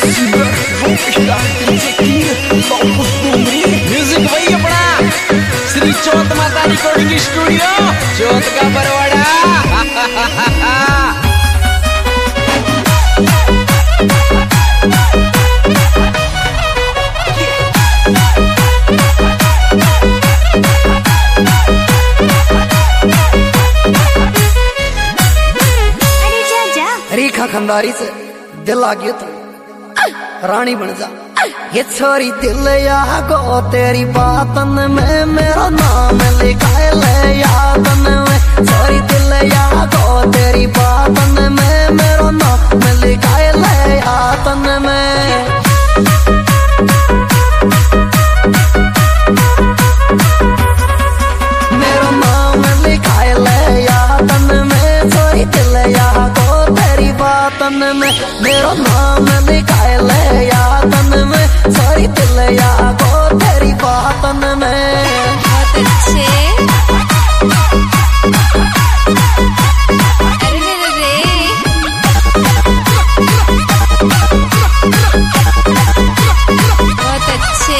Music वही अपना श्री चौथ माता रिकॉर्डिंग स्टूडियो चौथ का बरवाड़ा। रेखा खंडारी से दिल आ गया तो रानी बन जा। ये छोरी दिल या गो तेरी बातन में मेरा नाम लिखा ले यादन में। छोरी दिल या गो तेरी बातन में मेरा नाम लिखा ले यादन में। मेरा नाम लिखा ले यादन में। छोरी दिल या गो तेरी बातन में मेरा नाम लिखा ले यादन में। सारी दिल या गो तेरी बातन में। बहुत अच्छे। अरे रे बहुत अच्छे।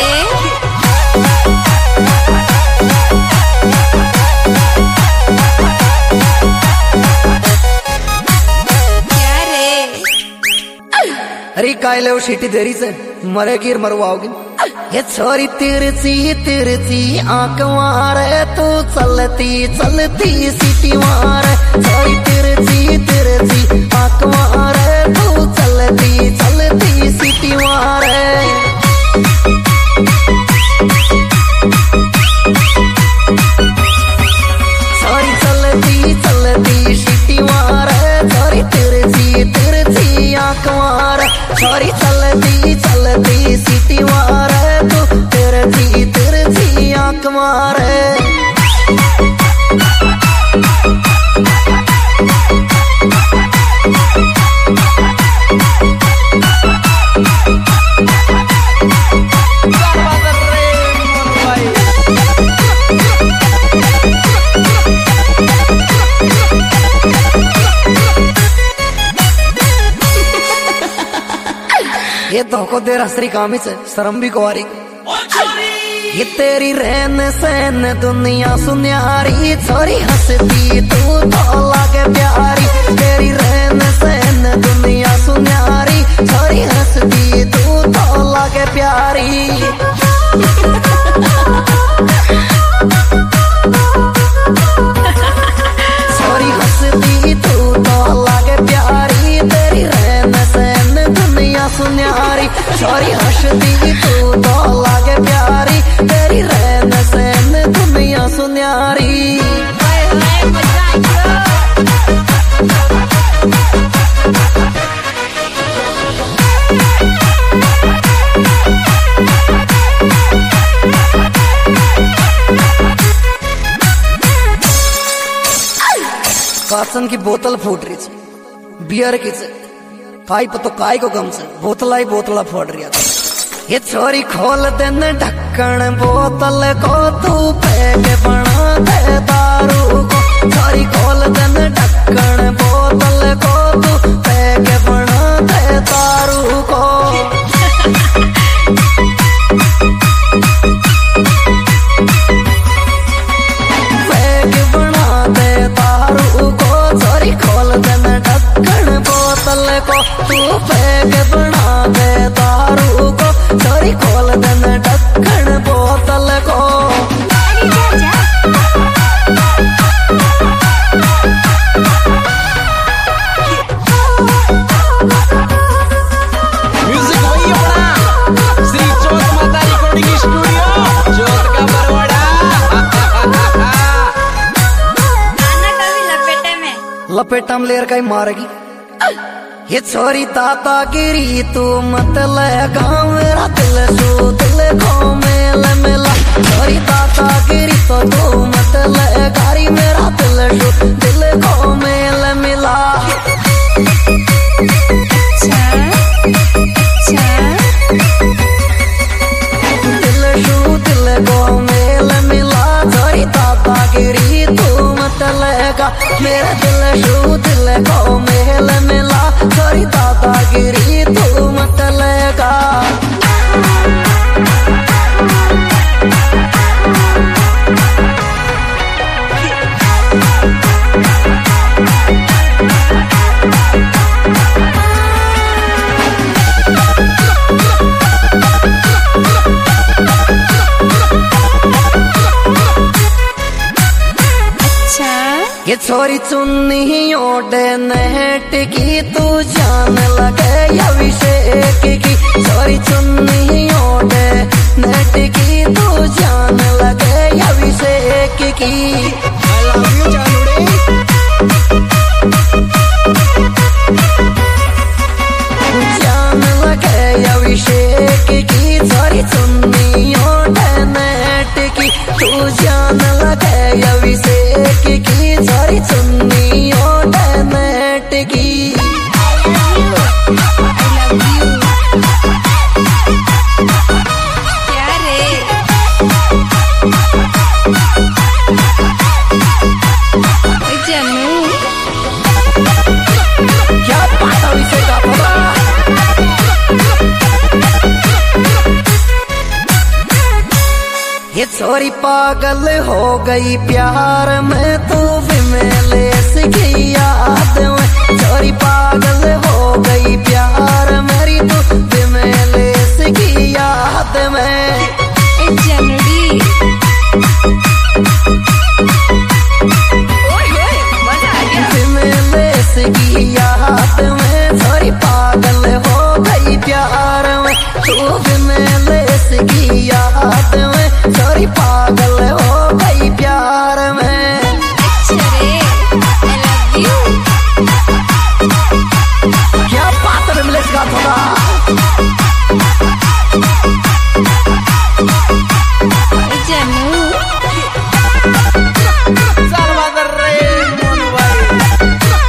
अरे कायले वो सीटी देरी से मरे गिर मरवाओगे। ये छोरी तिरछी आंख मारे तू चलती चलती सीटी मारे। छोरी तिरछी आंख मारे तू चलती चलती सीटी मारे। छोरी चलती चलती सीटी मारे। छोरी तिरछी आंख मारे। छोरी चलती चलती सीटी मारे तू तिरछी आंख मारे। ये धोखो दे रहा कामी से शर्म भी कुआरी। ये तेरी रहन सहन दुनिया सुनियारी। छोरी हंसती तू तो लागे प्यारी। तेरी रहन सहन दुनिया सुनियारी। छोरी हंसती तू तो लागे प्यारी। छोरी हंसती तू तो लागे प्यारी। तेरी रहन सहन दुनिया सुनियारी। छोरी हंसती तू तो लागे प्यारी। तेरी रहन सहन दुनिया सुनियारी। कासन की बोतल फूट रही थी बियर की से काई पतो काय को गम से बोतला ही बोतला फोड़ रही था। ये छोरी खोल देन ढक्कन बोतल को तू फेंक बना दे दारू को। छोरी खोल देन ढक्कन बोतल को तू फेंक बना दे दारू को। फेंक बना दे दारू को। छोरी खोल देन ढक्कन बोतल को तू फेंक बना दे दारू को। छोरी खोल देन ढक्कन बोतल को। म्यूजिक वही अपना श्री चौथ माता रिकॉर्डिंग स्टूडियो चौथ का बरवाड़ा। लपेटा में लेर का ही मारेगी। ये छोरी दादागिरी तू मत लगा मेरा दिल सो दिल को मेल मिला। छोरी दादागिरी तो तू मत लगारी मेरा दिल सो दिल को मेल मिला। दिल सो दिल को मेल मिला। छोरी दादागिरी तू मत लगा मेरा दिल सो दिल को मेल मिला। छोरी दादागिरी तू मत लगा। ये छोरी चुन्नी ओढ़े नेट की तू जान लगे अभिषेक की छोरी चुन्नी ओढ़े नेट की तू जान लगे अभिषेक की I love you जानूड़े जान लगे अभिषेक की छोरी चुन्नी ओढ़े नेट की तू जान लगे अभिषेक की छोरी चुन्नी ओढ़े नेट की क्या रे ओए जानू क्या बात अभिषेक का पता ये छोरी पागल हो गई प्यार में तू भी मेले की याद में छोरी पागल हो गई प्यार मेरी तू भी मेले की याद में ए जानूड़ी भी मेले की याद में छोरी पागल हो गई प्यार में तू भी मेले की याद में छोरी पागल हो गई प्यार में अच्छा रे आई लव यू क्या बात है विमलेश का थोड़ा ओए जानू Salvador Rey मोनू भाई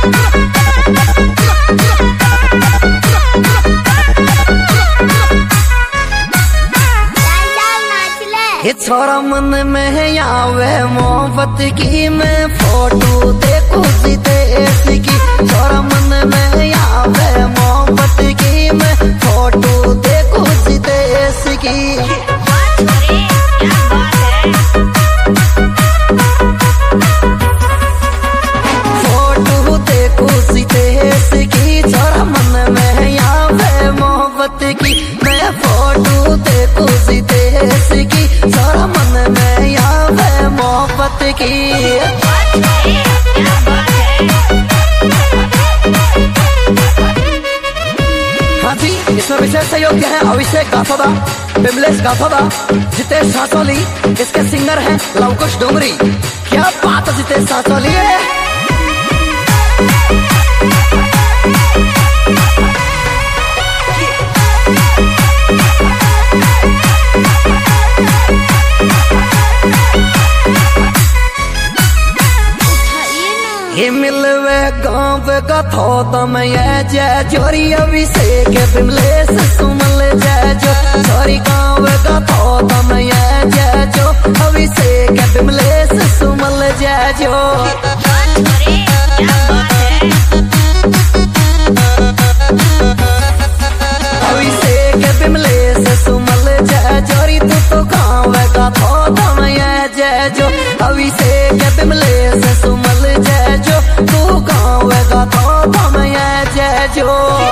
ये छोरा मन में आवे मोहब्बत की मैं फोटो देखूं देश की छोरा मन में आवे मोहब्बत की मैं फोटो देखूं देश की फोटो देखूं देश की छोरा मन में आवे मोहब्बत की मैं फोटो देखूं देश की छोरा मन में आवे मोहब्बत की हाँ जी इसमें विशेष सहयोगी है अभिषेक गाथोदा विमलेश गाथोदा जितेश सासोली इसके सिंगर हैं लवकुश डोंगरी क्या बात है जितेश सासोली ये मिलवे गाँव का थोता मैं ये जय जोरी अभिषेक विमलेश सुमल जय जो सॉरी गाँव का थोता मैं ये जय जो अभिषेक विमलेश सुमल जय जो अभिषेक विमलेश सुमल जय जोरी तू तो गाँव का थोता मैं ये जय जो अभिषेक विमलेश सुमल जय जो तू गाँव का थोता मैं ये जय जो